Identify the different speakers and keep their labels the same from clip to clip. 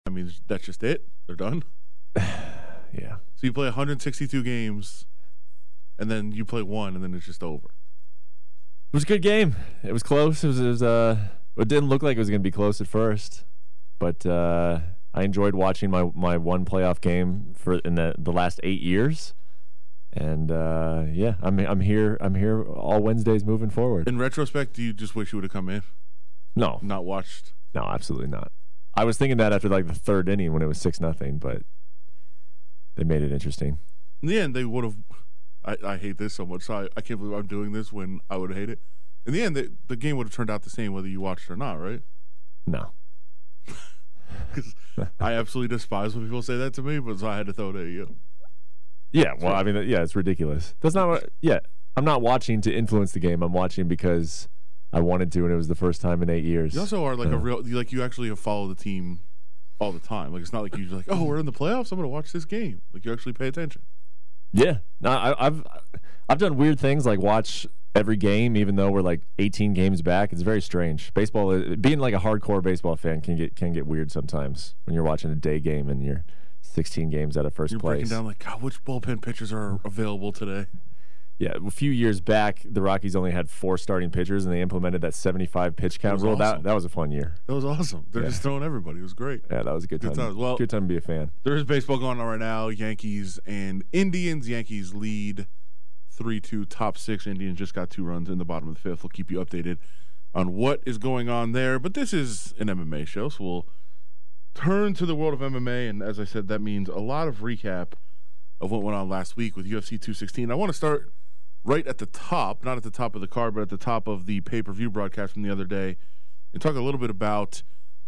Speaker 1: I mean, that's just it. They're done.
Speaker 2: Yeah.
Speaker 1: So you play 162 games, and then you play one, and then it's just over.
Speaker 2: It was a good game. It was close. It didn't look like it was going to be close at first, but I enjoyed watching my one playoff game in the last 8 years, and yeah, I'm here all Wednesdays moving forward.
Speaker 1: In retrospect, do you just wish you would have come in?
Speaker 2: No,
Speaker 1: Not watched.
Speaker 2: no, absolutely not. I was thinking that after like the third inning when it was 6-0, but they made it interesting.
Speaker 1: In the end, they would have. I hate this so much. So I can't believe I'm doing this when I would hate it. In the end, the game would have turned out the same whether you watched it or not, right?
Speaker 2: No.
Speaker 1: Because I absolutely despise when people say that to me, but so I had to throw it at you.
Speaker 2: Yeah, well, I mean, yeah, it's ridiculous. That's not what. Yeah, I'm not watching to influence the game. I'm watching because I wanted to, and it was the first time in 8 years.
Speaker 1: You also are like you actually have followed the team all the time. Like it's not like you're like, oh, we're in the playoffs, I'm going to watch this game. Like you actually pay attention.
Speaker 2: Yeah, no, I've done weird things like watch every game, even though we're like 18 games back. It's very strange. Baseball, being like a hardcore baseball fan, can get weird sometimes when you're watching a day game and you're 16 games out of first place.
Speaker 1: You're breaking down like, God, which bullpen pitchers are available today?
Speaker 2: Yeah, a few years back, the Rockies only had 4 starting pitchers, and they implemented that 75 pitch count rule.
Speaker 1: Awesome.
Speaker 2: That was a fun year.
Speaker 1: That was awesome. They're just throwing everybody. It was great.
Speaker 2: Yeah, that was a good time.
Speaker 1: times. Well,
Speaker 2: good time to be a fan.
Speaker 1: There is baseball going on right now. Yankees and Indians. Yankees lead 3-2, top 6. Indians just got 2 runs in the bottom of the 5th. We'll keep you updated on what is going on there. But this is an MMA show, so we'll turn to the world of MMA. And as I said, that means a lot of recap of what went on last week with UFC 216. I want to start right at the top, not at the top of the card, but at the top of the pay-per-view broadcast from the other day, and talk a little bit about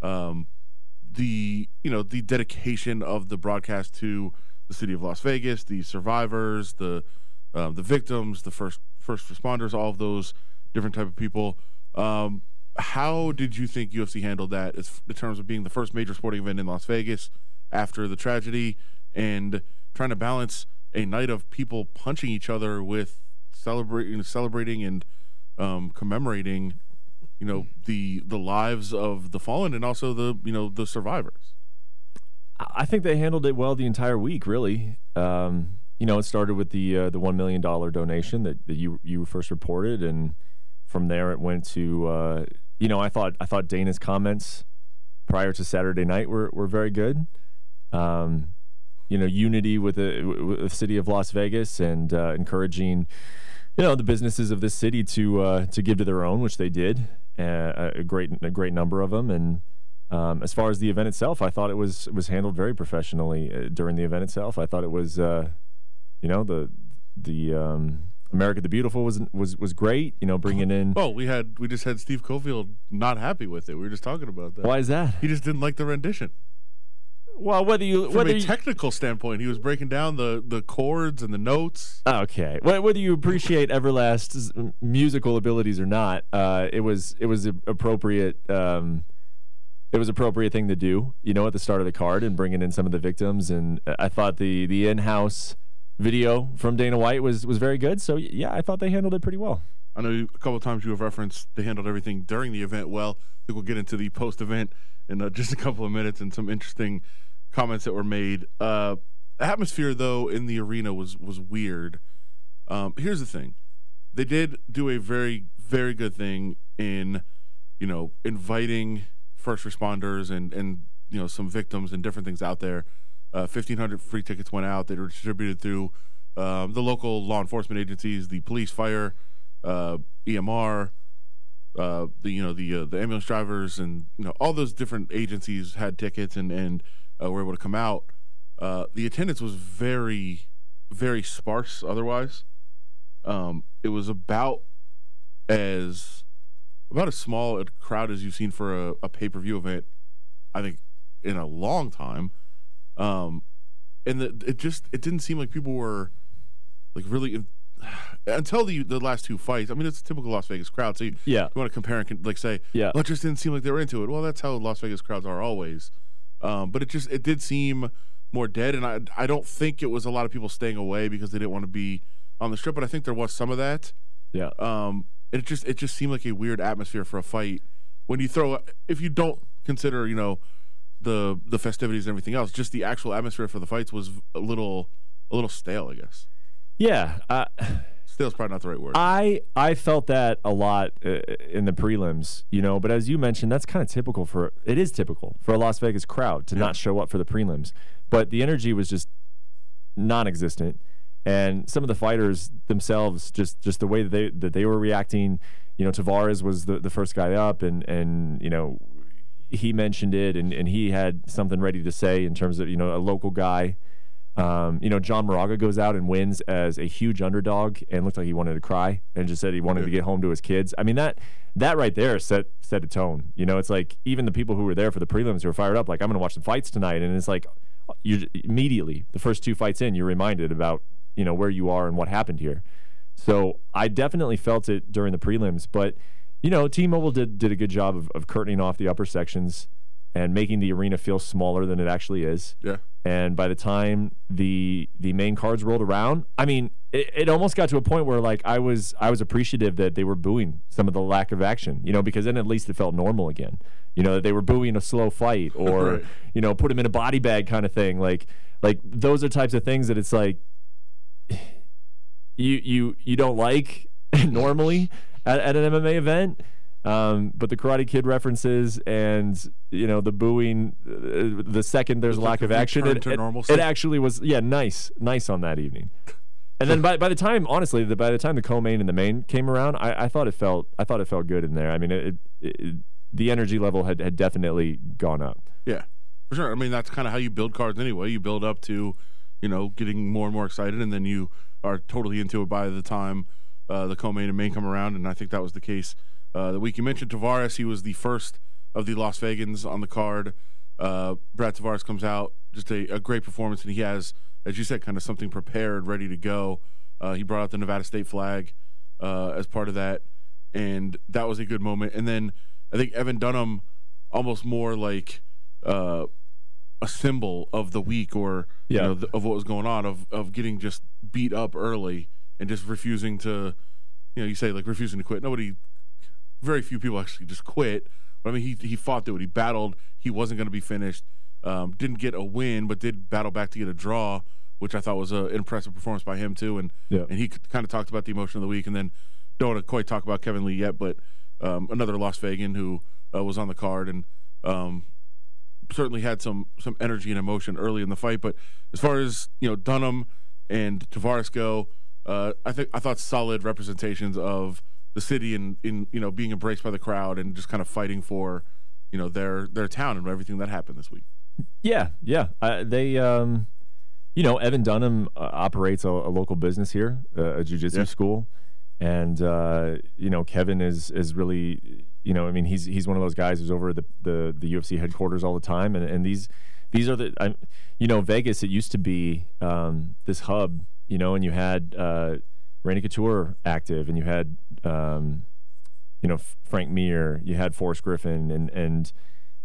Speaker 1: the dedication of the broadcast to the city of Las Vegas, the survivors, the victims, the first responders, all of those different type of people. How did you think UFC handled that in terms of being the first major sporting event in Las Vegas after the tragedy and trying to balance a night of people punching each other with celebrating and commemorating, the lives of the fallen and also the survivors?
Speaker 2: I think they handled it well the entire week, really. It started with the $1 million donation that you first reported, and from there it went to I thought Dana's comments prior to Saturday night were very good. Unity with the city of Las Vegas and encouraging the businesses of this city to give to their own, which they did, a great number of them. And as far as the event itself, I thought it was handled very professionally during the event itself. I thought it was the America the Beautiful was great. Bringing in.
Speaker 1: Oh, we just had Steve Cofield not happy with it. We were just talking about that.
Speaker 2: Why is that?
Speaker 1: He just didn't like the rendition.
Speaker 2: Well, from
Speaker 1: a technical standpoint, he was breaking down the chords and the notes.
Speaker 2: Okay, whether you appreciate Everlast's musical abilities or not, it was appropriate. It was appropriate thing to do, at the start of the card and bringing in some of the victims. And I thought the in-house video from Dana White was very good. So yeah, I thought they handled it pretty well.
Speaker 1: I know a couple of times you have referenced they handled everything during the event well. I think we'll get into the post-event in just a couple of minutes and some interesting comments that were made. Atmosphere, though, in the arena was weird. Here's the thing. They did do a very, very good thing in, inviting first responders and some victims and different things out there. 1,500 free tickets went out. They were distributed through the local law enforcement agencies, the police, fire, EMR, the ambulance drivers, and all those different agencies had tickets and were able to come out. The attendance was very, very sparse. Otherwise, it was about as small a crowd as you've seen for a pay-per-view event, I think, in a long time. And it didn't seem like people were like really until the last 2 fights. I mean, it's a typical Las Vegas crowd. So you want to compare and say, well, it just didn't seem like they were into it. Well, that's how Las Vegas crowds are always. But it did seem more dead, and I don't think it was a lot of people staying away because they didn't want to be on the strip. But I think there was some of that.
Speaker 2: Yeah.
Speaker 1: It just seemed like a weird atmosphere for a fight when if you don't consider the festivities and everything else. Just the actual atmosphere for the fights was a little stale, I guess.
Speaker 2: Yeah.
Speaker 1: Stale is probably not the right word.
Speaker 2: I felt that a lot in the prelims, but as you mentioned, that's kind of typical for a Las Vegas crowd to not show up for the prelims. But the energy was just non-existent, and some of the fighters themselves, just the way that they were reacting. Tavares was the first guy up, and he mentioned it, and he had something ready to say in terms of a local guy. John Moraga goes out and wins as a huge underdog and looked like he wanted to cry and just said he wanted to get home to his kids. I mean, that right there set a tone. It's like even the people who were there for the prelims who were fired up, like, I'm going to watch some fights tonight. And it's like you immediately, the first two fights in, you're reminded about, where you are and what happened here. So I definitely felt it during the prelims. But, T-Mobile did a good job of curtaining off the upper sections and making the arena feel smaller than it actually is.
Speaker 1: Yeah.
Speaker 2: And by the time the main cards rolled around, I mean, it almost got to a point where, like, I was appreciative that they were booing some of the lack of action, because then at least it felt normal again. That they were booing a slow fight or,
Speaker 1: right.
Speaker 2: Put him in a body bag kind of thing. Like those are types of things that it's like you don't like normally at an MMA event. But the Karate Kid references and the booing, the second there's a lack of action, it actually was nice on that evening. And then by the time, honestly, by the time the co-main and the main came around, I thought it felt good in there. I mean, the energy level had definitely gone up.
Speaker 1: Yeah, for sure. I mean, that's kind of how you build cards anyway. You build up to getting more and more excited, and then you are totally into it by the time the co-main and main come around. And I think that was the case. The week you mentioned Tavares, he was the first of the Las Vegans on the card. Brad Tavares comes out, just a great performance, and he has, as you said, kind of something prepared, ready to go. He brought out the Nevada State flag as part of that, and that was a good moment. And then I think Evan Dunham, almost more like a symbol of the week or of what was going on, of getting just beat up early and just refusing to, you say like refusing to quit. Very few people actually just quit. But I mean, he fought through it. He battled. He wasn't going to be finished. Didn't get a win, but did battle back to get a draw, which I thought was an impressive performance by him too. And he kind of talked about the emotion of the week. And then don't want to quite talk about Kevin Lee yet, but another Las Vegan who was on the card and certainly had some energy and emotion early in the fight. But as far as Dunham and Tavares go, I thought solid representations of the city and in being embraced by the crowd and just kind of fighting for their town and everything that happened this week.
Speaker 2: Yeah. They Evan Dunham operates a local business here, a jiu-jitsu school, and Kevin is really I mean he's one of those guys who's over at the UFC headquarters all the time, and these are the Vegas. It used to be this hub, and you had Randy Couture active, and you had Frank Mir, you had Forrest Griffin, and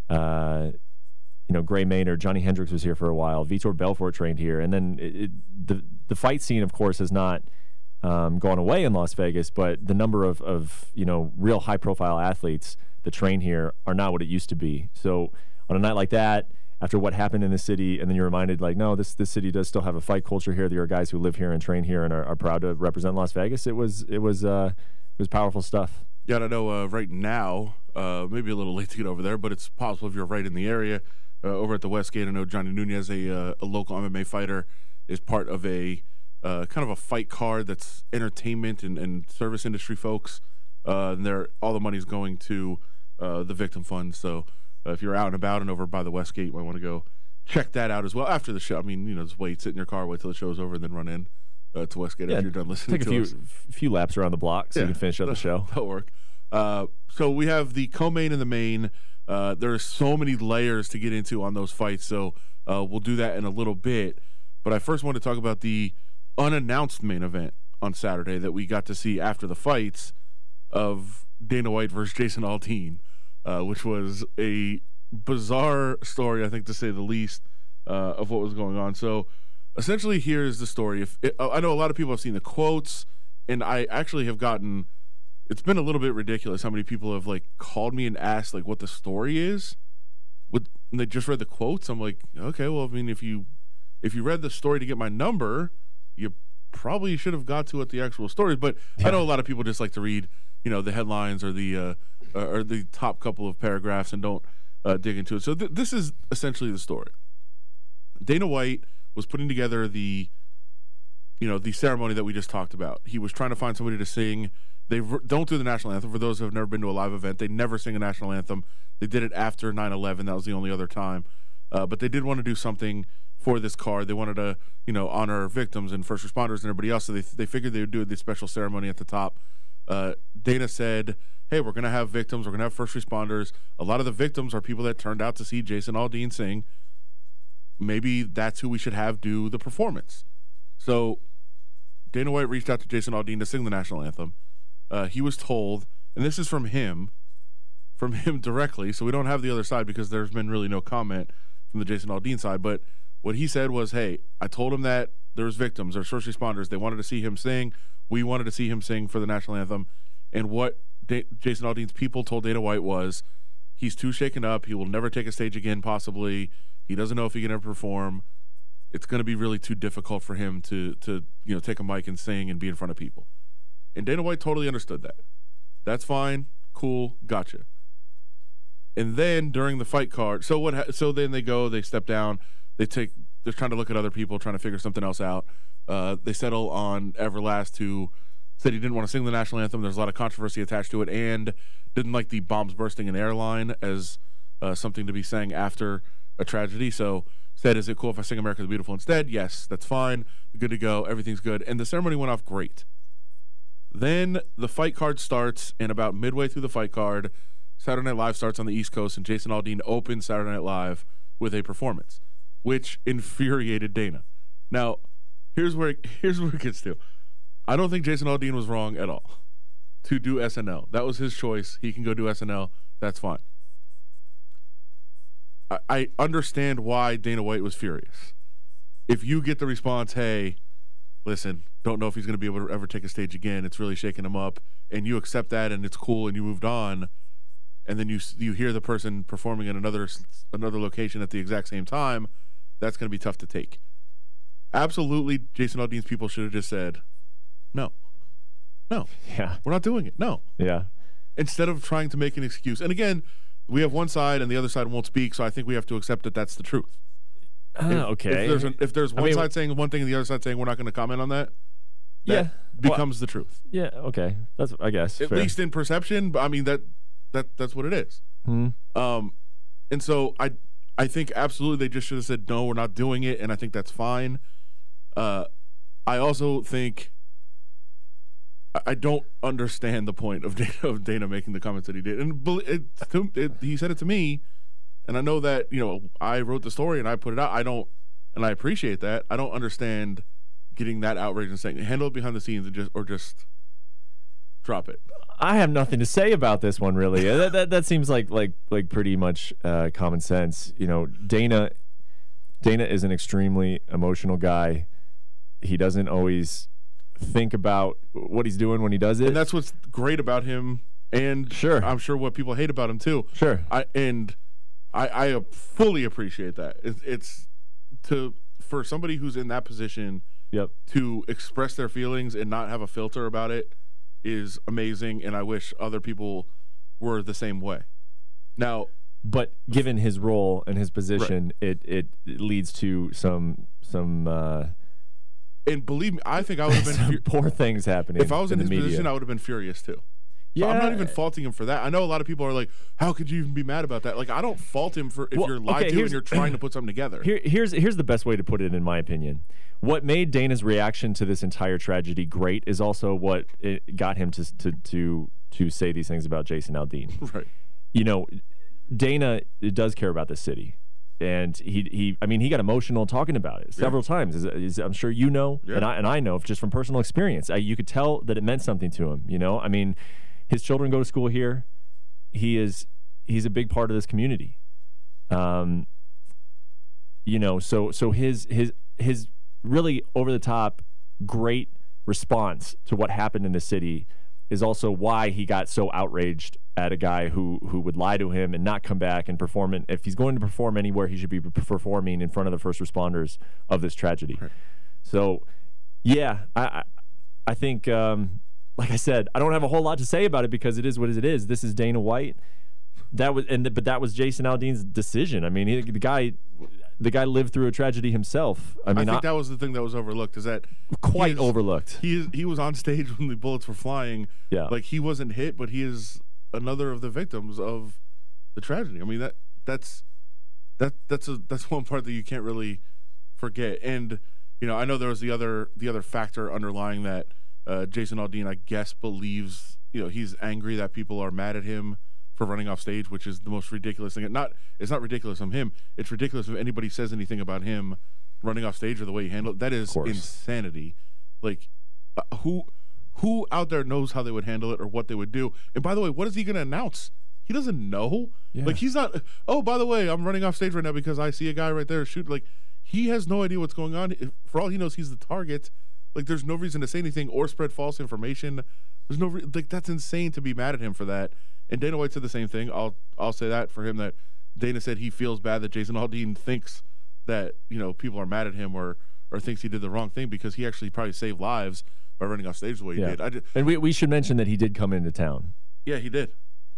Speaker 2: Gray Maynard, Johnny Hendricks was here for a while, Vitor Belfort trained here, and then the fight scene, of course, has not gone away in Las Vegas, but the number of real high profile athletes that train here are not what it used to be. So on a night like that, after what happened in the city, and then you're reminded, like, no, this city does still have a fight culture here. There are guys who live here and train here and are proud to represent Las Vegas. It was powerful stuff.
Speaker 1: Yeah, and I know right now, maybe a little late to get over there, but it's possible if you're right in the area. Over at the Westgate, I know Johnny Nunez, a local MMA fighter, is part of a kind of a fight card that's entertainment and service industry folks. And all the money's going to the victim fund. So if you're out and about and over by the Westgate, you might want to go check that out as well after the show. I mean, just wait, sit in your car, wait till the show's over, and then run in to Westgate after you're done listening to us.
Speaker 2: Take a few laps around the block so you can finish up the show.
Speaker 1: That'll work. So we have the co-main and the main. There are so many layers to get into on those fights, so we'll do that in a little bit. But I first want to talk about the unannounced main event on Saturday that we got to see after the fights of Dana White versus Jason Aldean, which was a bizarre story, I think, to say the least, of what was going on. So essentially, here is the story. I know a lot of people have seen the quotes, and I actually have gotten – it's been a little bit ridiculous how many people have, like, called me and asked, like, what the story is with and they just read the quotes. I'm like, okay, well, I mean, if you read the story to get my number, you probably should have got to what the actual story is. But I know a lot of people just like to read, the headlines or the top couple of paragraphs and don't dig into it. So this is essentially the story. Dana White was putting together the ceremony that we just talked about. He was trying to find somebody to sing. They don't do the national anthem. For those who have never been to a live event, they never sing a national anthem. They did it after 9/11. That was the only other time. But they did want to do something for this card. They wanted to, honor victims and first responders and everybody else. So they figured they would do the special ceremony at the top. Dana said, hey, we're going to have victims. We're going to have first responders. A lot of the victims are people that turned out to see Jason Aldean sing. Maybe that's who we should have do the performance. So Dana White reached out to Jason Aldean to sing the national anthem. He was told, and this is from him directly, so we don't have the other side because there's been really no comment from the Jason Aldean side, but what he said was, hey, I told him that there's victims, there's first responders. They wanted to see him sing. We wanted to see him sing for the national anthem. And what Jason Aldean's people told Dana White was, he's too shaken up. He will never take a stage again, possibly. He doesn't know if he can ever perform. It's going to be really too difficult for him to take a mic and sing and be in front of people. And Dana White totally understood that. That's fine. Cool. Gotcha. And then during the fight card, so then they step down. They're trying to look at other people, trying to figure something else out. They settle on Everlast, who said he didn't want to sing the national anthem. There's a lot of controversy attached to it, and didn't like the bombs bursting in airline as something to be sang after a tragedy. So said, is it cool if I sing America the Beautiful instead? Yes, that's fine. Good to go. Everything's good. And the ceremony went off great. Then the fight card starts, and about midway through the fight card, Saturday Night Live starts on the East Coast, and Jason Aldean opens Saturday Night Live with a performance, which infuriated Dana. Now, here's where it gets to. I don't think Jason Aldean was wrong at all to do SNL. That was his choice. He can go do SNL. That's fine. I understand why Dana White was furious. If you get the response, hey, listen, don't know if he's going to be able to ever take a stage again, it's really shaking him up, and you accept that and it's cool and you moved on, and then you hear the person performing in another location at the exact same time, that's going to be tough to take. Absolutely, Jason Aldean's people should have just said, no.
Speaker 2: Yeah.
Speaker 1: We're not doing it. No.
Speaker 2: Yeah.
Speaker 1: Instead of trying to make an excuse. And again, we have one side and the other side won't speak, so I think we have to accept that that's the truth.
Speaker 2: Okay.
Speaker 1: If there's one side saying one thing and the other side saying we're not going to comment on that, becomes the truth.
Speaker 2: Yeah, okay. That's, I guess,
Speaker 1: at
Speaker 2: fair.
Speaker 1: least in perception, but I mean that's what it is.
Speaker 2: Mm-hmm.
Speaker 1: And so I think absolutely they just should have said no, we're not doing it, and I think that's fine. I also think I don't understand the point of Dana making the comments that he did, and he said it to me, and I know that I wrote the story and I put it out. And I appreciate that. I don't understand getting that outraged and saying handle it behind the scenes and just drop it.
Speaker 2: I have nothing to say about this one, really. that seems like pretty much common sense. Dana is an extremely emotional guy. He doesn't always think about what he's doing when he does it,
Speaker 1: and that's what's great about him. And
Speaker 2: sure,
Speaker 1: I'm sure what people hate about him too.
Speaker 2: Sure,
Speaker 1: I fully appreciate that. It's for somebody who's in that position,
Speaker 2: yep, to
Speaker 1: express their feelings and not have a filter about it is amazing, and I wish other people were the same way. Now,
Speaker 2: but given his role and his position, right, it leads to some
Speaker 1: and believe me, I think I would have been
Speaker 2: poor things happening.
Speaker 1: If I was in his
Speaker 2: media
Speaker 1: position, I would have been furious too.
Speaker 2: Yeah,
Speaker 1: so I'm not even faulting him for that. I know a lot of people are like, "How could you even be mad about that?" Like, I don't fault him for if you're lied to and you're trying to put something together.
Speaker 2: Here's the best way to put it, in my opinion. What made Dana's reaction to this entire tragedy great is also what it got him to say these things about Jason Aldean.
Speaker 1: Right.
Speaker 2: Dana does care about this city. And he got emotional talking about it several times. As I'm sure you know, and I know just from personal experience. You could tell that it meant something to him. His children go to school here. He's a big part of this community. So his really over the top great response to what happened in the city is also why he got so outraged at a guy who would lie to him and not come back and perform. And if he's going to perform anywhere, he should be performing in front of the first responders of this tragedy. Right. So, yeah, I think, like I said, I don't have a whole lot to say about it because it is what it is. This is Dana White. But that was Jason Aldean's decision. I mean, the guy lived through a tragedy himself. I
Speaker 1: think that was the thing that was overlooked. Is that
Speaker 2: overlooked?
Speaker 1: He was on stage when the bullets were flying.
Speaker 2: Yeah,
Speaker 1: like he wasn't hit, but he is another of the victims of the tragedy. I mean that's one part that you can't really forget. And I know there was the other factor underlying that. Jason Aldean, I guess, believes he's angry that people are mad at him for running off stage, which is the most ridiculous thing. It's not ridiculous of him. It's ridiculous if anybody says anything about him running off stage or the way he handled it. That is insanity. Like, who out there knows how they would handle it or what they would do? And by the way, what is he going to announce? He doesn't know. Yeah. Like, he's not. Oh, by the way, I'm running off stage right now because I see a guy right there shooting. Like, he has no idea what's going on. For all he knows, he's the target. Like, there's no reason to say anything or spread false information. There's no that's insane to be mad at him for that. And Dana White said the same thing. I'll say that for him, that Dana said he feels bad that Jason Aldean thinks that people are mad at him or thinks he did the wrong thing, because he actually probably saved lives by running off stage the way he did.
Speaker 2: And we should mention that he did come into town.
Speaker 1: Yeah, he did.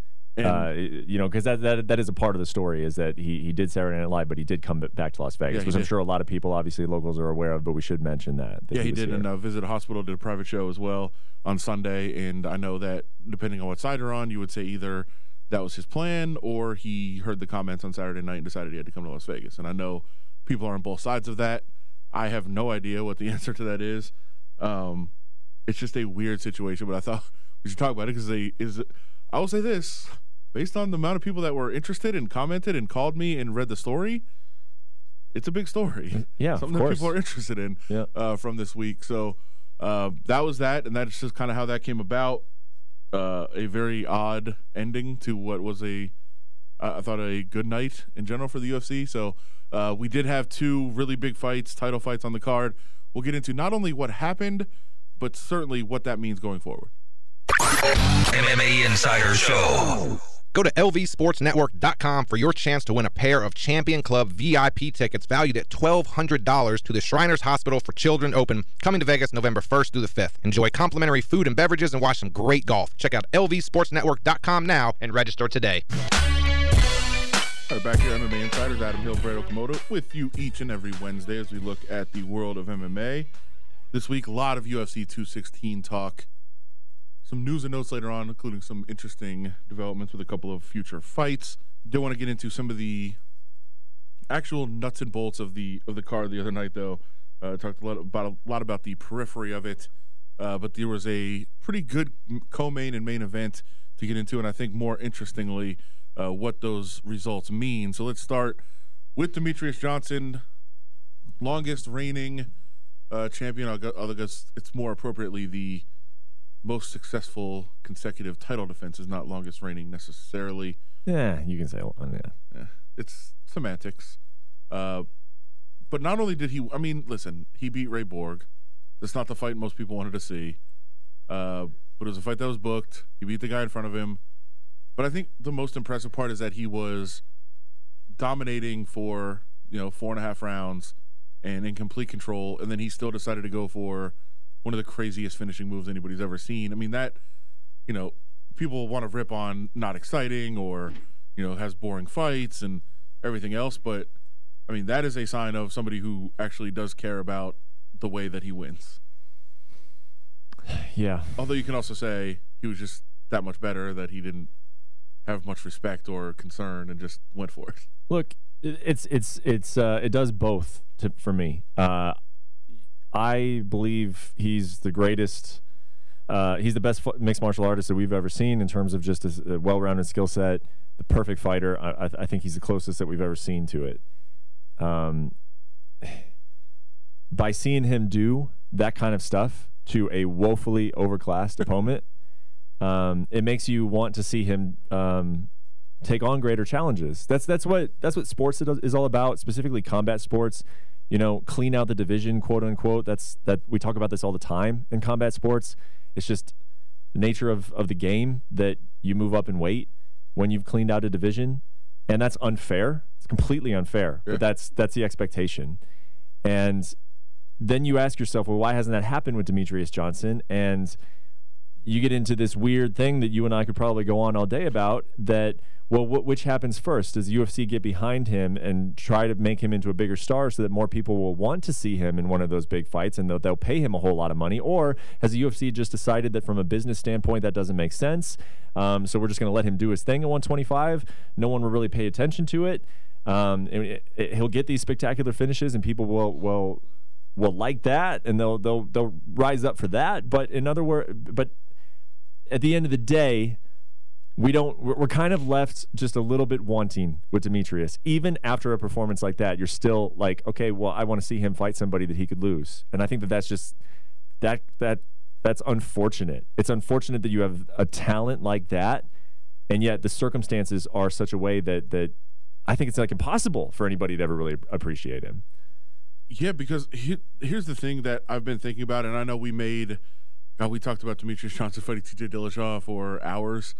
Speaker 2: Because that is a part of the story, is that he did Saturday Night Live, but he did come back to Las Vegas, which I'm sure a lot of people, obviously locals, are aware of, but we should mention that
Speaker 1: he did, and visited a hospital, did a private show as well on Sunday, and I know that depending on what side you're on, you would say either that was his plan or he heard the comments on Saturday night and decided he had to come to Las Vegas. And I know people are on both sides of that. I have no idea what the answer to that is. It's just a weird situation, but I thought we should talk about it because I will say this, based on the amount of people that were interested and commented and called me and read the story, it's a big story.
Speaker 2: Yeah,
Speaker 1: something that people are interested in from this week. So that was that, and that's just kind of how that came about. A very odd ending to what was I thought a good night in general for the UFC. So we did have two really big fights, title fights on the card. We'll get into not only what happened, but certainly what that means going forward.
Speaker 3: MMA Insider Show.
Speaker 4: Go to lvsportsnetwork.com for your chance to win a pair of Champion Club VIP tickets valued at $1,200 to the Shriners Hospital for Children Open, coming to Vegas November 1st through the 5th. Enjoy complimentary food and beverages and watch some great golf. Check out lvsportsnetwork.com now and register today.
Speaker 1: All right, back here, MMA Insiders, Adam Hill, Brad Okamoto, with you each and every Wednesday as we look at the world of MMA. This week, a lot of UFC 216 talk. Some news and notes later on, including some interesting developments with a couple of future fights. Don't want to get into some of the actual nuts and bolts of the card the other night, though. Talked a lot about the periphery of it, but there was a pretty good co-main and main event to get into, and I think more interestingly, what those results mean. So let's start with Demetrious Johnson, longest reigning champion. I guess it's more appropriately the most successful consecutive title defenses, not longest reigning necessarily.
Speaker 2: Yeah, you can say
Speaker 1: yeah. It's semantics. But not only did he, listen, he beat Ray Borg. That's not the fight most people wanted to see. But it was a fight that was booked. He beat the guy in front of him. But I think the most impressive part is that he was dominating for 4.5 rounds and in complete control, and then he still decided to go for one of the craziest finishing moves anybody's ever seen. I mean, that, people want to rip on not exciting or, has boring fights and everything else. But, that is a sign of somebody who actually does care about the way that he wins.
Speaker 2: Yeah.
Speaker 1: Although you can also say he was just that much better that he didn't have much respect or concern and just went for it.
Speaker 2: Look, it does both for me. I believe he's the greatest. He's the best mixed martial artist that we've ever seen in terms of just a well-rounded skill set, the perfect fighter. I think he's the closest that we've ever seen to it. By seeing him do that kind of stuff to a woefully overclassed opponent, it makes you want to see him take on greater challenges. That's what sports is all about, specifically combat sports. Clean out the division, quote unquote. That we talk about this all the time in combat sports. It's just nature of the game that you move up in weight when you've cleaned out a division, and that's unfair. It's completely unfair, but that's the expectation. And then you ask yourself, well, why hasn't that happened with Demetrious Johnson? And you get into this weird thing that you and I could probably go on all day about, that, well, which happens first? Does UFC get behind him and try to make him into a bigger star so that more people will want to see him in one of those big fights and they'll pay him a whole lot of money? Or has the UFC just decided that from a business standpoint that doesn't make sense, so we're just going to let him do his thing at 125? No one will really pay attention to it. He'll get these spectacular finishes and people will like that, and they'll rise up for that. But in other words, at the end of the day, we're kind of left just a little bit wanting with Demetrious. Even after a performance like that, you're still like, okay, well, I want to see him fight somebody that he could lose. And I think that's just that's unfortunate. It's unfortunate that you have a talent like that, and yet the circumstances are such a way that I think it's like impossible for anybody to ever really appreciate him.
Speaker 1: Yeah, because here's the thing that I've been thinking about, and I know we talked about Demetrious Johnson fighting TJ Dillashaw for hours,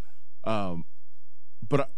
Speaker 1: but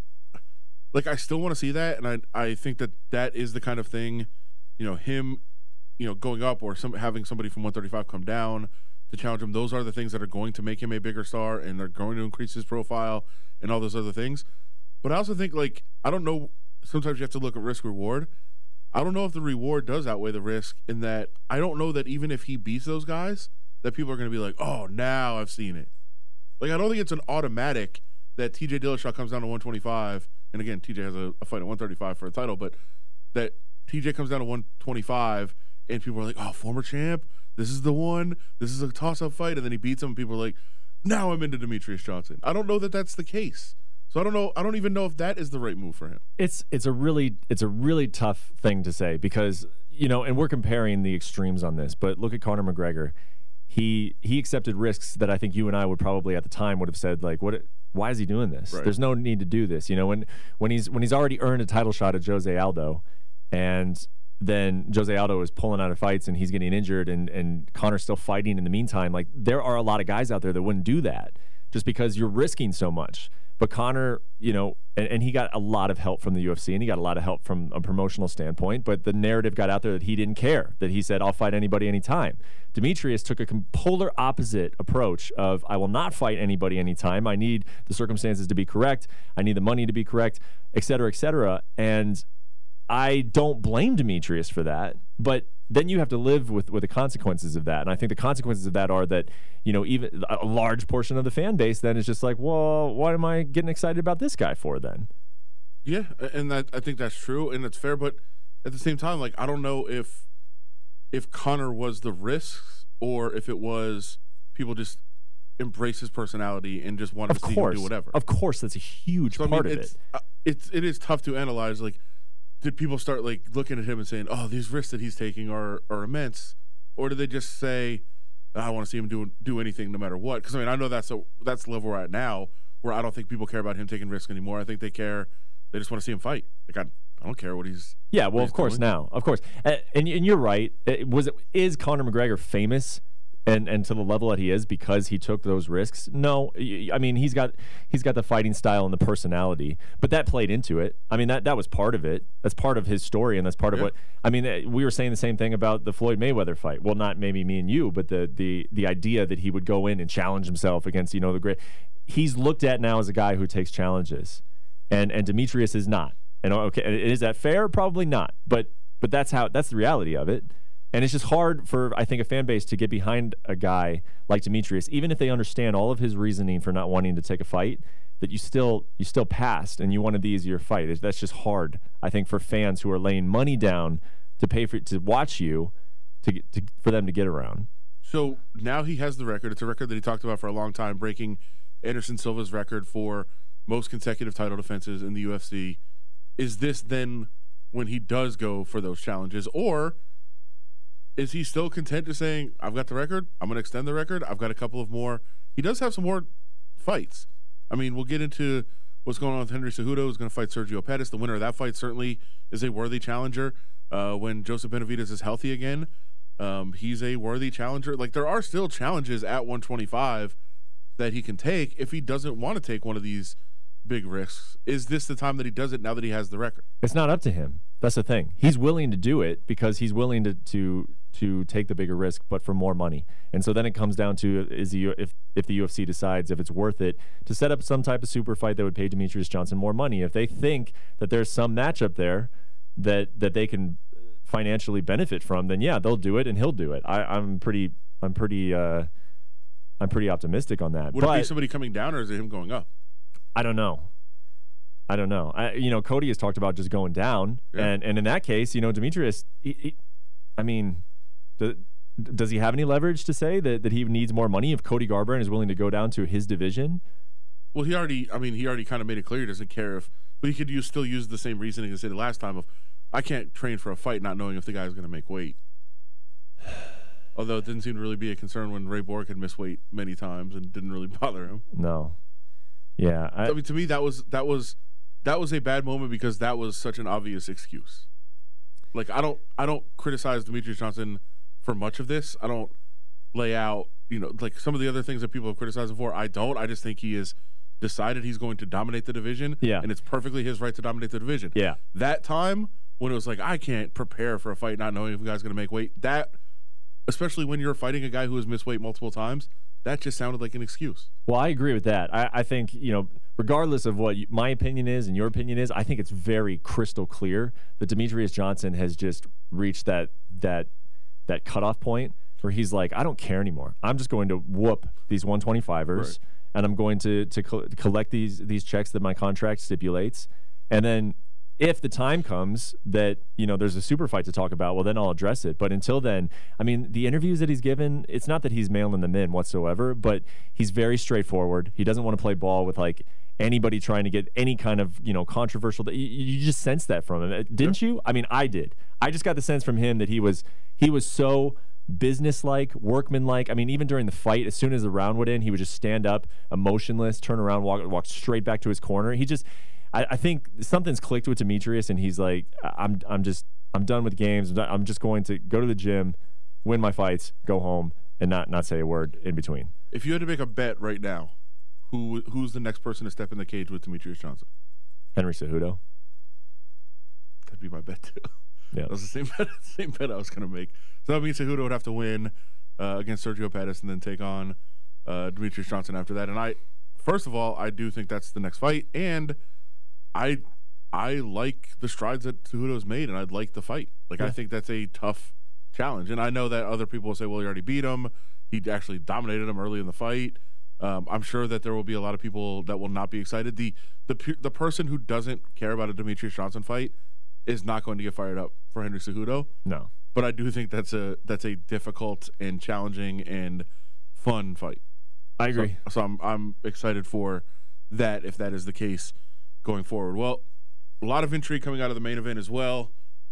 Speaker 1: I still want to see that, and I think that is the kind of thing, him, going up or having somebody from 135 come down to challenge him. Those are the things that are going to make him a bigger star, and they're going to increase his profile and all those other things. But I also think, I don't know, sometimes you have to look at risk reward. I don't know if the reward does outweigh the risk, in that I don't know that even if he beats those guys, that people are going to be like, oh, now I've seen it. I don't think it's an automatic that TJ Dillashaw comes down to 125, and again, TJ has a fight at 135 for a title, but that TJ comes down to 125, and people are like, oh, former champ, this is the one, this is a toss-up fight, and then he beats him, and people are like, now I'm into Demetrious Johnson. I don't know that that's the case. So I don't know. I don't even know if that is the right move for him.
Speaker 2: It's a really tough thing to say, because and we're comparing the extremes on this. But look at Conor McGregor. He accepted risks that I think you and I would probably at the time would have said, like, what? Why is he doing this?
Speaker 1: Right.
Speaker 2: There's no need to do this. When he's already earned a title shot at Jose Aldo, and then Jose Aldo is pulling out of fights and he's getting injured, and Conor's still fighting in the meantime. Like, there are a lot of guys out there that wouldn't do that just because you're risking so much. But Conor, and he got a lot of help from the UFC, and he got a lot of help from a promotional standpoint, but the narrative got out there that he didn't care, that he said, I'll fight anybody anytime. Demetrious took a polar opposite approach of, I will not fight anybody anytime. I need the circumstances to be correct. I need the money to be correct, et cetera, et cetera. And I don't blame Demetrious for that, but then you have to live with the consequences of that. And I think the consequences of that are that, even a large portion of the fan base then is just like, well, what am I getting excited about this guy for then?
Speaker 1: Yeah, and I think that's true, and it's fair. But at the same time, I don't know if Conor was the risks, or if it was people just embrace his personality and just want to see him do whatever.
Speaker 2: Of course, that's a huge part of it.
Speaker 1: It is tough to analyze. Did people start looking at him and saying, "Oh, these risks that he's taking are immense," or did they just say, "I want to see him do anything no matter what"? Because I know that's the level we're at now, where I don't think people care about him taking risks anymore. I think they just want to see him fight. I don't care what he's.
Speaker 2: Yeah, well, of course now, of course, and you're right. Is Conor McGregor famous? And to the level that he is because he took those risks? No, I mean he's got the fighting style and the personality, but that played into it. I mean that was part of it. That's part of his story, and that's part of what. I mean, we were saying the same thing about the Floyd Mayweather fight. Well, not maybe me and you, but the idea that he would go in and challenge himself against the great. He's looked at now as a guy who takes challenges, and Demetrious is not. And okay, is that fair? Probably not. But that's the reality of it. And it's just hard for, I think, a fan base to get behind a guy like Demetrious, even if they understand all of his reasoning for not wanting to take a fight, that you still passed and you wanted the easier fight. That's just hard, I think, for fans who are laying money down to pay to watch you, for them to get around.
Speaker 1: So now he has the record. It's a record that he talked about for a long time, breaking Anderson Silva's record for most consecutive title defenses in the UFC. Is this then when he does go for those challenges, or is he still content to saying, I've got the record, I'm going to extend the record, I've got a couple of more? He does have some more fights. I mean, we'll get into what's going on with Henry Cejudo, who's going to fight Sergio Pettis. The winner of that fight certainly is a worthy challenger. When Joseph Benavidez is healthy again, he's a worthy challenger. There are still challenges at 125 that he can take if he doesn't want to take one of these big risks. Is this the time that he does it now that he has the record?
Speaker 2: It's not up to him. That's the thing. He's willing to do it because he's willing to take the bigger risk, but for more money. And so then it comes down to if the UFC decides if it's worth it to set up some type of super fight that would pay Demetrious Johnson more money. If they think that there's some matchup there that they can financially benefit from, then yeah, they'll do it and he'll do it. I'm pretty optimistic on that.
Speaker 1: Would it be somebody coming down or is it him going up?
Speaker 2: I don't know. Cody has talked about just going down, and in that case, Demetrious, does he have any leverage to say that he needs more money if Cody Garbrandt is willing to go down to his division?
Speaker 1: Well, he already kind of made it clear he doesn't care but he could still use the same reasoning as he did last time of, I can't train for a fight not knowing if the guy's going to make weight. Although it didn't seem to really be a concern when Ray Bork had missed weight many times and didn't really bother him.
Speaker 2: No. Yeah.
Speaker 1: To me, that was a bad moment because that was such an obvious excuse. Like I don't criticize Demetrious Johnson for much of this. I don't lay out, like some of the other things that people have criticized him for. I don't. I just think he has decided he's going to dominate the division.
Speaker 2: Yeah.
Speaker 1: And it's perfectly his right to dominate the division.
Speaker 2: Yeah.
Speaker 1: That time when it was like, I can't prepare for a fight not knowing if a guy's going to make weight, that, especially when you're fighting a guy who has missed weight multiple times, that just sounded like an excuse.
Speaker 2: Well, I agree with that. I think, regardless of what my opinion is and your opinion is, I think it's very crystal clear that Demetrious Johnson has just reached that cutoff point where he's like, I don't care anymore. I'm just going to whoop these 125ers, right, and I'm going to collect these checks that my contract stipulates. And then if the time comes that, there's a super fight to talk about, well, then I'll address it. But until then, the interviews that he's given, it's not that he's mailing them in whatsoever, but he's very straightforward. He doesn't want to play ball with, anybody trying to get any kind of, controversial. You just sense that from him. Didn't you? I did. I just got the sense from him that he was so businesslike, workmanlike. Even during the fight, as soon as the round would end, he would just stand up, emotionless, turn around, walk straight back to his corner. I think something's clicked with Demetrious, and he's like, I'm done with games. I'm just going to go to the gym, win my fights, go home, and not say a word in between.
Speaker 1: If you had to make a bet right now, who's the next person to step in the cage with Demetrious Johnson?
Speaker 2: Henry Cejudo.
Speaker 1: That'd be my bet too.
Speaker 2: Yeah,
Speaker 1: that was the same bet I was going to make. So that means Cejudo would have to win against Sergio Pettis and then take on Demetrious Johnson after that. And first of all, I do think that's the next fight, and I like the strides that Cejudo's made, and I'd like the fight. I think that's a tough challenge. And I know that other people will say, well, he already beat him. He actually dominated him early in the fight. I'm sure that there will be a lot of people that will not be excited. The person who doesn't care about a Demetrious Johnson fight is not going to get fired up for Henry Cejudo.
Speaker 2: No.
Speaker 1: But I do think that's a difficult and challenging and fun fight.
Speaker 2: I agree.
Speaker 1: So I'm excited for that if that is the case going forward. Well, a lot of intrigue coming out of the main event as well,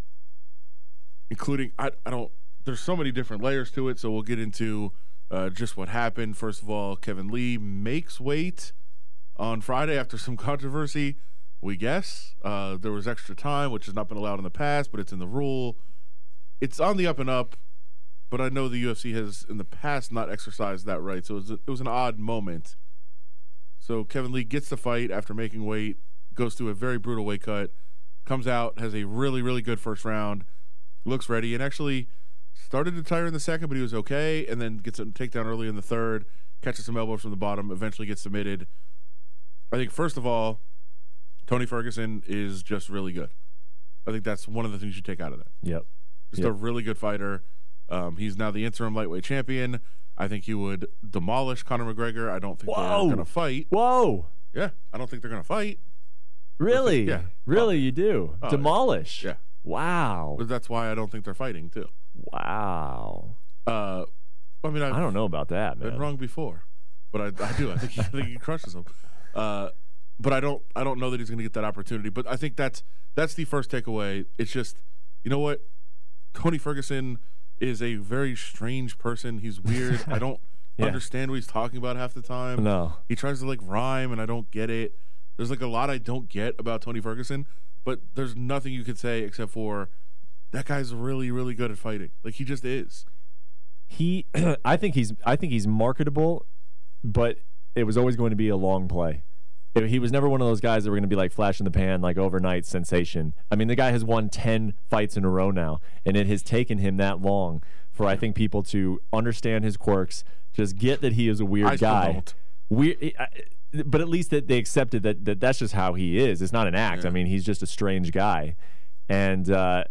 Speaker 1: including there's so many different layers to it, so we'll get into just what happened. First of all, Kevin Lee makes weight on Friday after some controversy, we guess. There was extra time, which has not been allowed in the past, but it's in the rule. It's on the up and up, but I know the UFC has in the past not exercised that right, so it was an odd moment. So Kevin Lee gets the fight after making weight, goes through a very brutal weight cut, comes out, has a really, really good first round, looks ready, and actually started to tire in the second, but he was okay, and then gets a takedown early in the third, catches some elbows from the bottom, eventually gets submitted. I think, first of all, Tony Ferguson is just really good. I think that's one of the things you take out of that.
Speaker 2: Yep.
Speaker 1: Just a really good fighter. He's now the interim lightweight champion. I think he would demolish Conor McGregor. I don't think they're going to fight.
Speaker 2: Whoa.
Speaker 1: Yeah, I don't think they're going to fight.
Speaker 2: Really?
Speaker 1: Yeah.
Speaker 2: Really, you do? Demolish?
Speaker 1: Yeah.
Speaker 2: Wow.
Speaker 1: But that's why I don't think they're fighting, too.
Speaker 2: Wow.
Speaker 1: I
Speaker 2: don't know about that, man.
Speaker 1: Been wrong before, but I do. I think he crushes him. But I don't know that he's going to get that opportunity. But I think that's the first takeaway. It's just, you know what? Tony Ferguson is a very strange person. He's weird. I don't understand what he's talking about half the time.
Speaker 2: No.
Speaker 1: He tries to rhyme, and I don't get it. There's a lot I don't get about Tony Ferguson, but there's nothing you could say except for that guy's really, really good at fighting. He just is.
Speaker 2: I think he's marketable, but it was always going to be a long play. He was never one of those guys that were going to be like flash in the pan, like overnight sensation. I mean, the guy has won 10 fights in a row now, and it has taken him that long for, I think, people to understand his quirks, just get that he is a weird guy. But at least that they accepted that that's just how he is. It's not an act. I mean, he's just a strange guy, and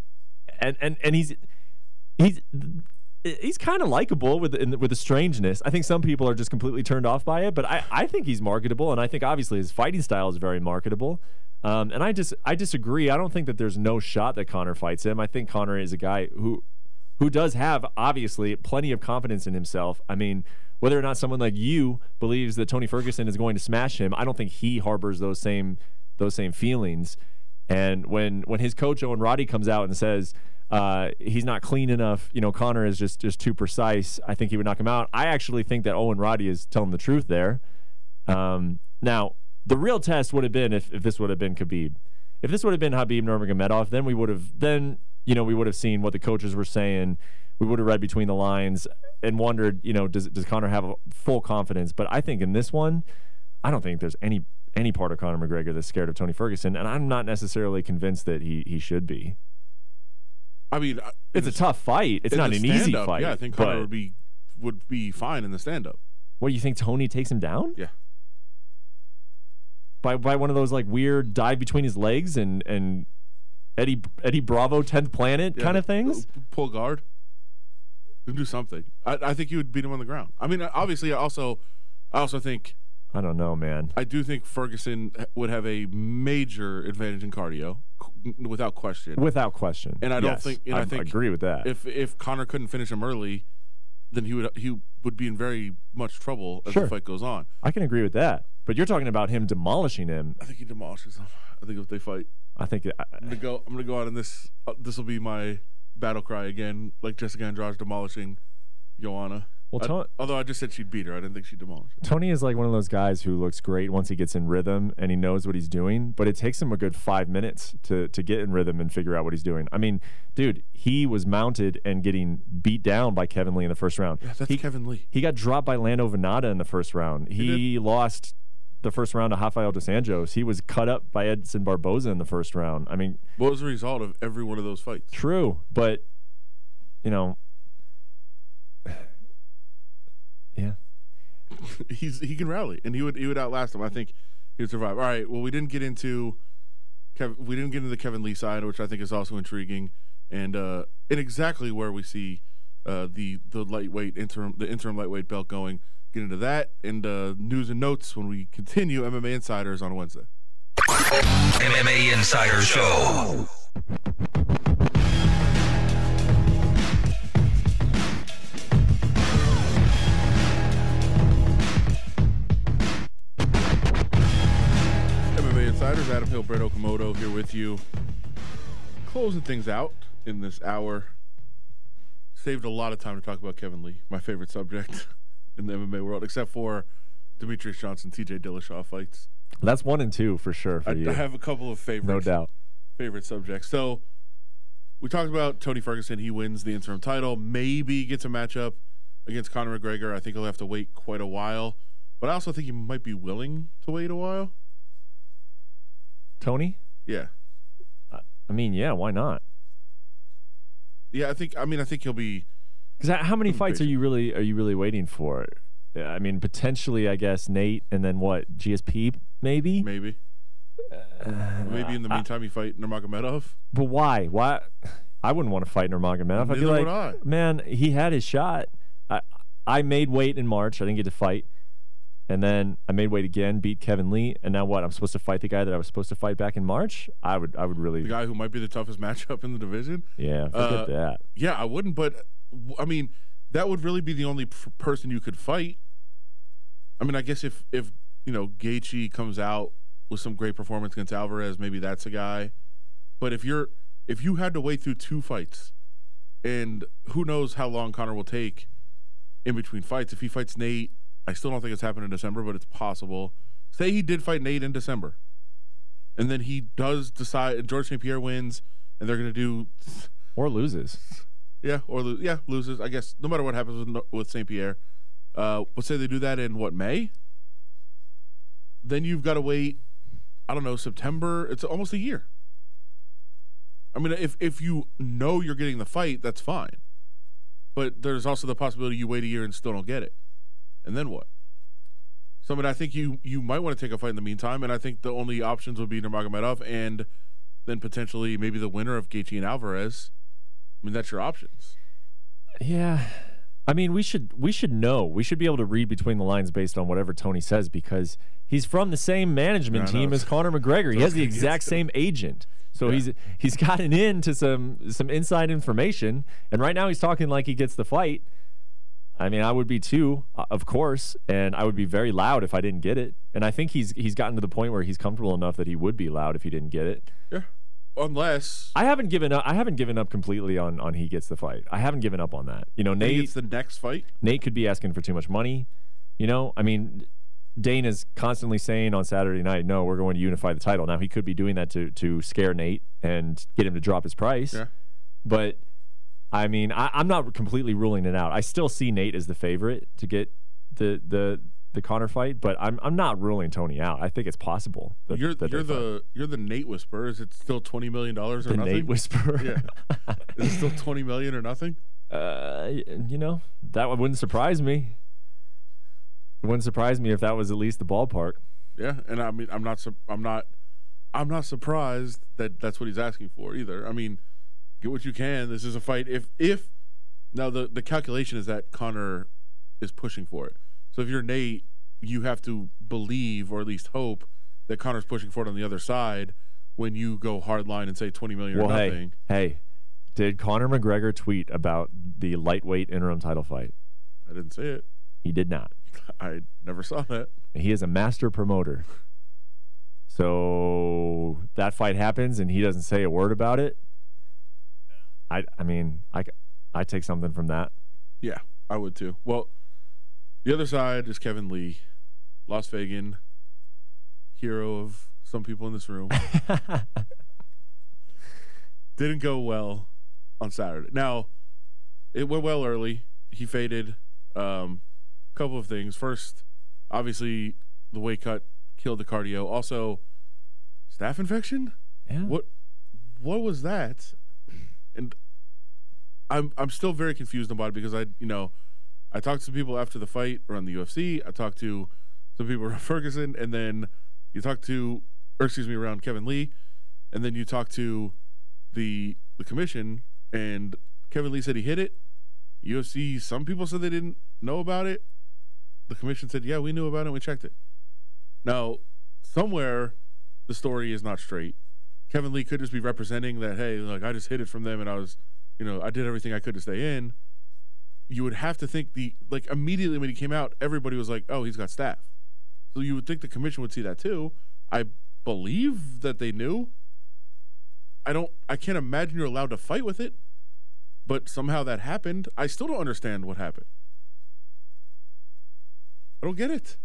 Speaker 2: he's kind of likable with the strangeness. I think some people are just completely turned off by it, but I think he's marketable, and I think obviously his fighting style is very marketable. And I disagree. I don't think that there's no shot that Conor fights him. I think Conor is a guy who does have obviously plenty of confidence in himself. I mean, whether or not someone like you believes that Tony Ferguson is going to smash him, I don't think he harbors those same feelings. And when his coach Owen Roddy comes out and says he's not clean enough, Conor is just too precise, I think he would knock him out. I actually think that Owen Roddy is telling the truth there. Now, the real test would have been if this would have been Khabib. If this would have been Khabib Nurmagomedov, then we would have seen what the coaches were saying. We would have read between the lines and wondered, does Conor have a full confidence? But I think in this one, I don't think there's any part of Conor McGregor that's scared of Tony Ferguson, and I'm not necessarily convinced that he should be.
Speaker 1: I mean,
Speaker 2: it's a tough fight. It's not an easy fight.
Speaker 1: Yeah, I think Conor would be fine in the stand-up.
Speaker 2: What, you think Tony takes him down?
Speaker 1: Yeah.
Speaker 2: By one of those like weird dive between his legs and Eddie Bravo 10th Planet kind of things?
Speaker 1: Pull guard. Do something. I think you would beat him on the ground. I mean, obviously, I also think.
Speaker 2: I don't know, man.
Speaker 1: I do think Ferguson would have a major advantage in cardio, without question.
Speaker 2: Without question.
Speaker 1: And I don't think. And I think
Speaker 2: agree with that.
Speaker 1: If Conor couldn't finish him early, then he would be in very much trouble as the fight goes on.
Speaker 2: I can agree with that. But you're talking about him demolishing him.
Speaker 1: I think he demolishes him. I think if they fight,
Speaker 2: I'm
Speaker 1: gonna go out on this. This will be my battle cry again, like Jessica Andrade demolishing Joanna.
Speaker 2: Well,
Speaker 1: although I just said she'd beat her, I didn't think she'd demolish her.
Speaker 2: Tony is like one of those guys who looks great once he gets in rhythm and he knows what he's doing, but it takes him a good 5 minutes to get in rhythm and figure out what he's doing. I mean, dude, he was mounted and getting beat down by Kevin Lee in the first round.
Speaker 1: Yeah, that's Kevin Lee.
Speaker 2: He got dropped by Lando Venata in the first round. He lost the first round to Rafael dos Anjos. He was cut up by Edson Barboza in the first round. I mean,
Speaker 1: what was the result of every one of those fights?
Speaker 2: True, but yeah,
Speaker 1: he can rally, and he would outlast him. I think he would survive. All right. Well, we didn't get into the Kevin Lee side, which I think is also intriguing, and exactly where we see the lightweight interim lightweight belt going. Get into that and news and notes when we continue MMA Insiders on Wednesday.
Speaker 3: MMA Insider Show.
Speaker 1: MMA Insiders, Adam Hill, Brett Okamoto here with you. Closing things out in this hour. Saved a lot of time to talk about Kevin Lee, my favorite subject in the MMA world, except for Demetrius Johnson, TJ Dillashaw fights.
Speaker 2: That's 1 and 2 for sure for you.
Speaker 1: I have a couple of favorites.
Speaker 2: No doubt.
Speaker 1: Favorite subjects. So we talked about Tony Ferguson. He wins the interim title. Maybe gets a matchup against Conor McGregor. I think he'll have to wait quite a while. But I also think he might be willing to wait a while.
Speaker 2: Tony?
Speaker 1: Yeah.
Speaker 2: I mean, yeah, why not?
Speaker 1: Yeah, I think he'll be.
Speaker 2: Because how many fights are you really waiting for? I mean, potentially, I guess Nate, and then what? GSP, maybe.
Speaker 1: Maybe in the meantime, you fight Nurmagomedov.
Speaker 2: But why? Why? I wouldn't want to fight Nurmagomedov. I'd be like, man, he had his shot. I made weight in March. I didn't get to fight, and then I made weight again, beat Kevin Lee, and now what? I'm supposed to fight the guy that I was supposed to fight back in March. I would really. The
Speaker 1: guy who might be the toughest matchup in the division.
Speaker 2: Yeah, forget that.
Speaker 1: Yeah, I wouldn't, but. I mean, that would really be the only person you could fight. I mean, I guess if Gaethje comes out with some great performance against Alvarez, maybe that's a guy. But if you had to wait through 2 fights, and who knows how long Conor will take in between fights. If he fights Nate, I still don't think it's happened in December, but it's possible. Say he did fight Nate in December, and then he does decide, and George St. Pierre wins, and they're going to do
Speaker 2: or loses.
Speaker 1: Yeah, loses. I guess no matter what happens with St. Pierre. Let's say they do that in May? then you've got to wait, I don't know, September. It's almost a year. I mean, if you know you're getting the fight, that's fine. But there's also the possibility you wait a year and still don't get it. And then what? So, I mean, I think you might want to take a fight in the meantime, and I think the only options would be Nurmagomedov and then potentially maybe the winner of Gaethje and Alvarez. I mean, that's your options.
Speaker 2: Yeah. I mean, we should know. We should be able to read between the lines based on whatever Tony says, because he's from the same management team as Conor McGregor. He has the exact same agent. So he's gotten into some inside information, and right now he's talking like he gets the fight. I mean, I would be too, of course, and I would be very loud if I didn't get it. And I think he's gotten to the point where he's comfortable enough that he would be loud if he didn't get it.
Speaker 1: Yeah. Unless
Speaker 2: I haven't given up completely on he gets the fight. I haven't given up on that. You know, Nate
Speaker 1: gets the next fight.
Speaker 2: Nate could be asking for too much money. You know, I mean, Dane is constantly saying on Saturday night, no, we're going to unify the title. Now, he could be doing that to scare Nate and get him to drop his price.
Speaker 1: Yeah.
Speaker 2: But, I mean, I'm not completely ruling it out. I still see Nate as the favorite to get the Conor fight, but I'm not ruling Tony out. I think it's possible.
Speaker 1: You're the Nate whisperer. Is it still $20 million or nothing?
Speaker 2: The Nate whisperer.
Speaker 1: Yeah. Is it still $20 million or nothing?
Speaker 2: You know, that wouldn't surprise me. It wouldn't surprise me if that was at least the ballpark.
Speaker 1: Yeah, and I mean, I'm not surprised that that's what he's asking for either. I mean, get what you can. This is a fight. If now the calculation is that Conor is pushing for it. So if you're Nate, you have to believe or at least hope that Conor's pushing for it on the other side when you go hard line and say 20 million or nothing.
Speaker 2: Hey, did Conor McGregor tweet about the lightweight interim title fight?
Speaker 1: I didn't say it.
Speaker 2: He did not.
Speaker 1: I never saw that.
Speaker 2: He is a master promoter. So that fight happens and he doesn't say a word about it. I mean, I take something from that.
Speaker 1: Yeah, I would too. Well, the other side is Kevin Lee, Las Vegas, hero of some people in this room. Didn't go well on Saturday. Now, it went well early. He faded. Couple of things. First, obviously, the weight cut killed the cardio. Also, staph infection.
Speaker 2: Yeah.
Speaker 1: What was that? And I'm still very confused about it because I talked to some people after the fight around the UFC. I talked to some people around Ferguson, and then you talked to, around Kevin Lee, and then you talked to the commission, and Kevin Lee said he hit it. UFC, some people said they didn't know about it. The commission said, yeah, we knew about it and we checked it. Now, somewhere the story is not straight. Kevin Lee could just be representing that, hey, like I just hid it from them and I was, I did everything I could to stay in. You would have to think immediately when he came out, everybody was like, oh, he's got staph. So you would think the commission would see that too. I believe that they knew. I can't imagine you're allowed to fight with it, but somehow that happened. I still don't understand what happened. I don't get it.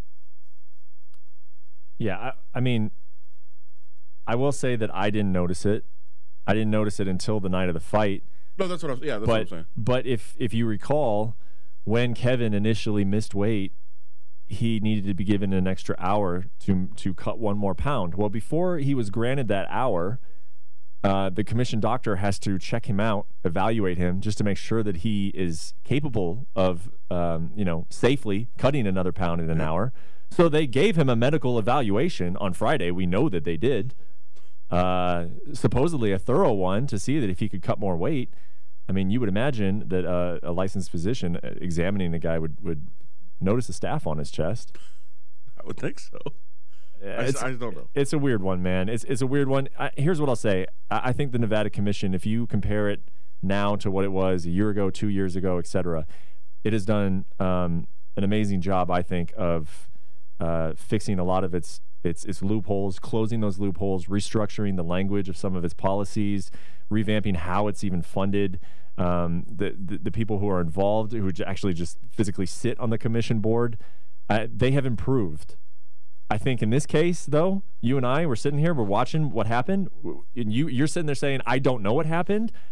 Speaker 2: Yeah, I mean, I will say that I didn't notice it. I didn't notice it until the night of the fight.
Speaker 1: No, that's what I'm saying.
Speaker 2: But if you recall, when Kevin initially missed weight, he needed to be given an extra hour to cut 1 more pound. Well, before he was granted that hour, the commission doctor has to check him out, evaluate him, just to make sure that he is capable of, safely cutting another pound in an hour. So they gave him a medical evaluation on Friday. We know that they did. Supposedly a thorough one to see that if he could cut more weight. I mean, you would imagine that a licensed physician examining the guy would notice a staph on his chest.
Speaker 1: I would think so. I don't know.
Speaker 2: It's a weird one, man. It's a weird one. Here's what I'll say. I think the Nevada Commission, if you compare it now to what it was a year ago, 2 years ago, et cetera, it has done an amazing job, I think, of fixing a lot of its loopholes, closing those loopholes, restructuring the language of some of its policies, revamping how it's even funded. The people who are involved, who actually just physically sit on the commission board, they have improved. I think in this case, though, you and I were sitting here, we're watching what happened, and you're sitting there saying, I don't know what happened.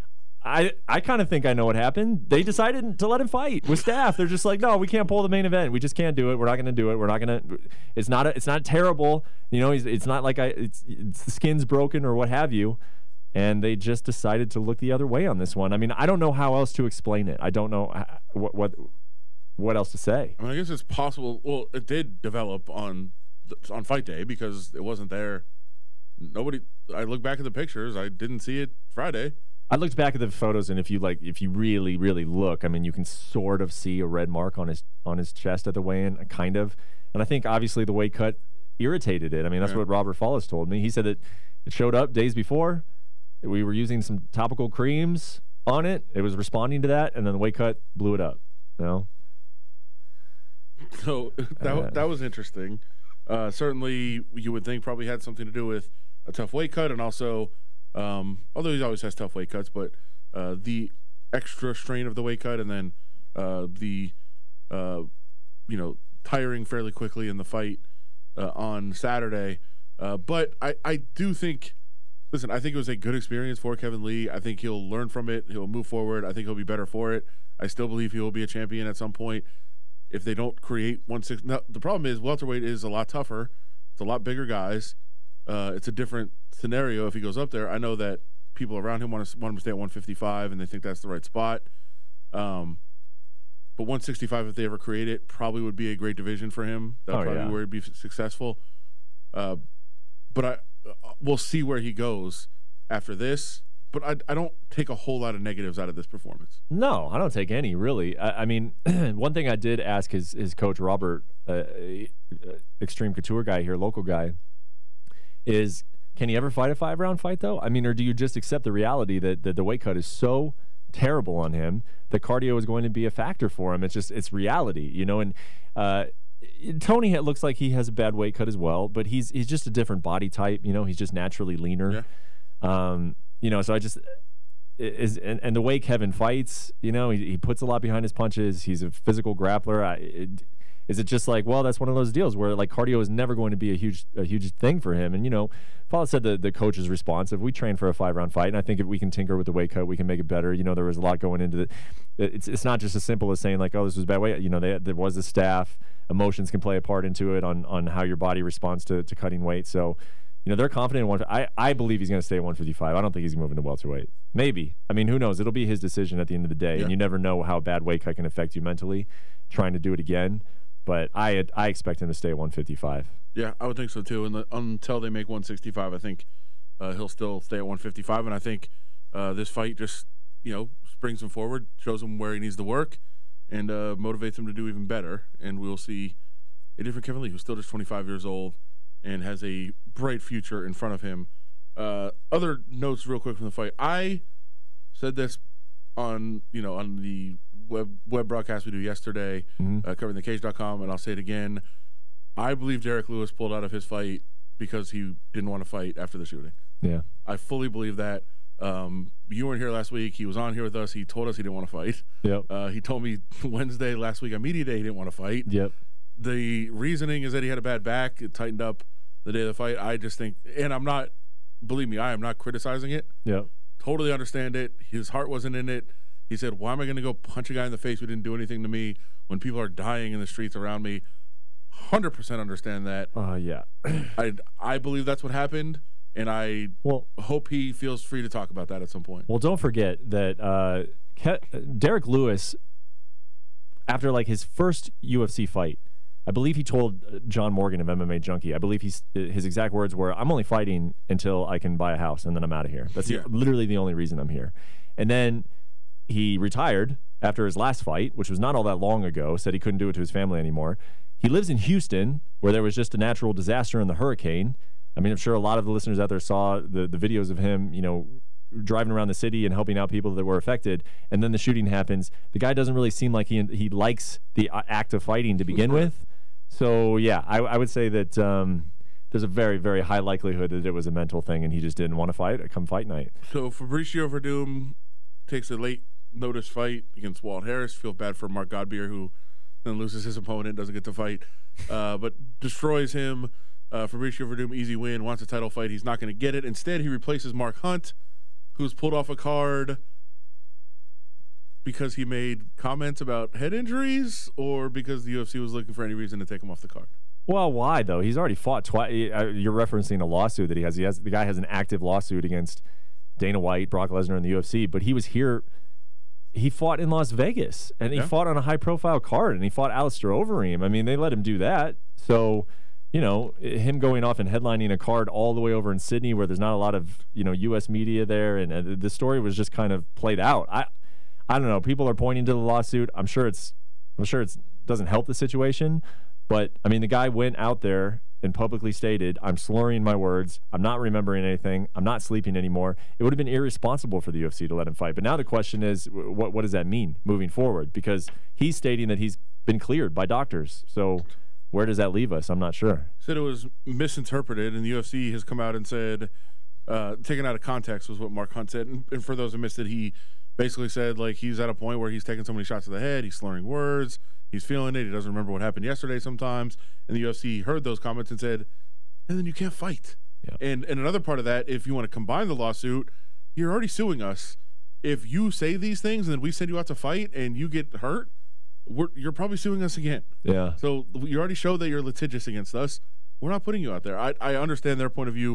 Speaker 2: I kind of think I know what happened. They decided to let him fight with staff. They're just like, no, we can't pull the main event. We just can't do it. We're not going to do it. We're not going to. It's not terrible. You know, it's not like it's the skin's broken or what have you. And they just decided to look the other way on this one. I mean, I don't know how else to explain it. I don't know what else to say.
Speaker 1: I mean, I guess it's possible. Well, it did develop on fight day because it wasn't there. I look back at the pictures. I didn't see it Friday.
Speaker 2: I looked back at the photos, and if you really, really look, I mean, you can sort of see a red mark on his chest at the weigh-in, kind of. And I think obviously the weight cut irritated it. I mean, that's what Robert Follis told me. He said that it showed up days before. We were using some topical creams on it. It was responding to that, and then the weight cut blew it up. You know?
Speaker 1: So that was interesting. Certainly, you would think probably had something to do with a tough weight cut, and also, although he always has tough weight cuts, but the extra strain of the weight cut, and then the tiring fairly quickly in the fight on Saturday. But I do think. Listen, I think it was a good experience for Kevin Lee. I think he'll learn from it. He'll move forward. I think he'll be better for it. I still believe he will be a champion at some point if they don't create 160. Now, the problem is welterweight is a lot tougher. It's a lot bigger guys. It's a different scenario if he goes up there. I know that people around him want him to stay at 155, and they think that's the right spot. But 165, if they ever create it, probably would be a great division for him. That's probably where he'd be successful. But we'll see where he goes after this. But I don't take a whole lot of negatives out of this performance.
Speaker 2: No, I don't take any, really. I mean, one thing I did ask his coach, Robert, Extreme Couture guy here, local guy, is can he ever fight a 5-round fight, though? I mean, or do you just accept the reality that the weight cut is so terrible on him that cardio is going to be a factor for him? It's reality, you know, and Tony looks like he has a bad weight cut as well, but he's just a different body type. You know, he's just naturally leaner. Yeah. You know, so and the way Kevin fights, you know, he puts a lot behind his punches. He's a physical grappler. Is it just like, well, that's one of those deals where like cardio is never going to be a huge thing for him? And you know, Paul said the coach is responsive. We train for a 5-round fight, and I think if we can tinker with the weight cut, we can make it better. You know, there was a lot going into it. It's not just as simple as saying like, oh, this was bad weight. You know, there was a staff. Emotions can play a part into it on how your body responds to cutting weight. So, you know, they're confident in I believe he's going to stay at 155. I don't think he's moving to welterweight. Maybe. I mean, who knows? It'll be his decision at the end of the day, and you never know how bad weight cut can affect you mentally trying to do it again. But I expect him to stay at 155.
Speaker 1: Yeah, I would think so too. And until they make 165, I think he'll still stay at 155. And I think this fight just, you know, springs him forward, shows him where he needs to work, and motivates him to do even better. And we'll see a different Kevin Lee, who's still just 25 years old and has a bright future in front of him. Other notes real quick from the fight. I said this on the web broadcast we do yesterday, covering thecage.com, and I'll say it again. I believe Derek Lewis pulled out of his fight because he didn't want to fight after the shooting.
Speaker 2: Yeah.
Speaker 1: I fully believe that. You weren't here last week. He was on here with us. He told us he didn't want to fight.
Speaker 2: Yep.
Speaker 1: He told me Wednesday last week on media day he didn't want to fight.
Speaker 2: Yep.
Speaker 1: The reasoning is that he had a bad back. It tightened up the day of the fight. I just think, and believe me, I am not criticizing it.
Speaker 2: Yep.
Speaker 1: Totally understand it. His heart wasn't in it. He said, why am I going to go punch a guy in the face who didn't do anything to me when people are dying in the streets around me? 100% understand that.
Speaker 2: Yeah.
Speaker 1: I believe that's what happened, and I hope he feels free to talk about that at some point.
Speaker 2: Well, don't forget that Derek Lewis, after like his first UFC fight, I believe he told John Morgan of MMA Junkie, I believe his exact words were, I'm only fighting until I can buy a house, and then I'm out of here. That's literally the only reason I'm here. And then he retired after his last fight, which was not all that long ago, said he couldn't do it to his family anymore. He lives in Houston, where there was just a natural disaster in the hurricane. I mean, I'm sure a lot of the listeners out there saw the videos of him, you know, driving around the city and helping out people that were affected. And then the shooting happens. The guy doesn't really seem like he likes the act of fighting to begin with. So, yeah, I would say that there's a very, very high likelihood that it was a mental thing and he just didn't want to fight come fight night.
Speaker 1: So Fabricio Verdum takes a late notice fight against Walt Harris. Feel bad for Mark Godbeer, who then loses his opponent, doesn't get to fight, but destroys him. Fabricio Verdum, easy win, wants a title fight. He's not going to get it. Instead, he replaces Mark Hunt, who's pulled off a card because he made comments about head injuries, or because the UFC was looking for any reason to take him off the card?
Speaker 2: Well, why though? He's already fought twice. You're referencing a lawsuit that he has. The guy has an active lawsuit against Dana White, Brock Lesnar, and the UFC. But he was here. He fought in Las Vegas, and he fought on a high-profile card, and he fought Alistair Overeem. I mean, they let him do that. So, him going off and headlining a card all the way over in Sydney, where there's not a lot of U.S. media there, and the story was just kind of played out. I don't know. People are pointing to the lawsuit. I'm sure it doesn't help the situation. But, I mean, the guy went out there and publicly stated, I'm slurring my words, I'm not remembering anything, I'm not sleeping anymore. It would have been irresponsible for the UFC to let him fight. But now the question is, what does that mean moving forward? Because he's stating that he's been cleared by doctors. So where does that leave us? I'm not sure.
Speaker 1: Said it was misinterpreted, and the UFC has come out and said, taken out of context was what Mark Hunt said. And for those who missed it, he basically said, like, he's at a point where he's taking so many shots to the head, he's slurring words, he's feeling it, he doesn't remember what happened yesterday sometimes. And the UFC heard those comments and said, and then you can't fight. Yeah. And another part of that, if you want to combine the lawsuit, you're already suing us. If you say these things and then we send you out to fight and you get hurt, you're probably suing us again. Yeah. So you already showed that you're litigious against us. We're not putting you out there. I understand their point of view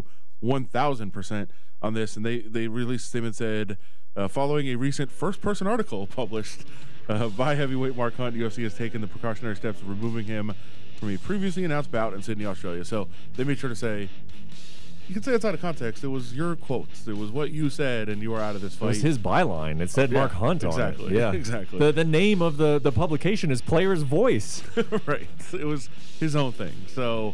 Speaker 1: 1,000% on this, and they released a statement said, following a recent first-person article published by heavyweight Mark Hunt, UFC has taken the precautionary steps of removing him from a previously announced bout in Sydney, Australia. So they made sure to say, you can say it's out of context. It was your quotes. It was what you said, and you were out of this fight.
Speaker 2: It was his byline. It said Mark Hunt on it.
Speaker 1: Yeah, exactly.
Speaker 2: The name of the publication is Player's Voice.
Speaker 1: Right. It was his own thing. So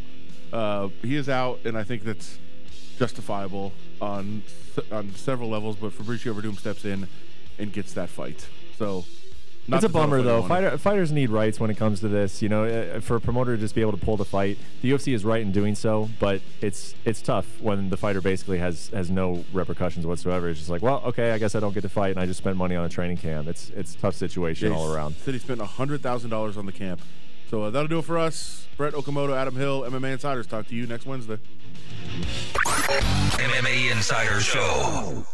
Speaker 1: he is out, and I think that's justifiable on several levels, but Fabricio Verdum steps in and gets that fight. So
Speaker 2: it's a bummer, though. Fighters need rights when it comes to this. For a promoter to just be able to pull the fight, the UFC is right in doing so, but it's tough when the fighter basically has no repercussions whatsoever. It's just like, well, okay, I guess I don't get to fight, and I just spent money on a training camp. It's a tough situation all around.
Speaker 1: Said he spent $100,000 on the camp. So that'll do it for us. Brett Okamoto, Adam Hill, MMA Insiders. Talk to you next Wednesday.
Speaker 3: MMA Insider Show.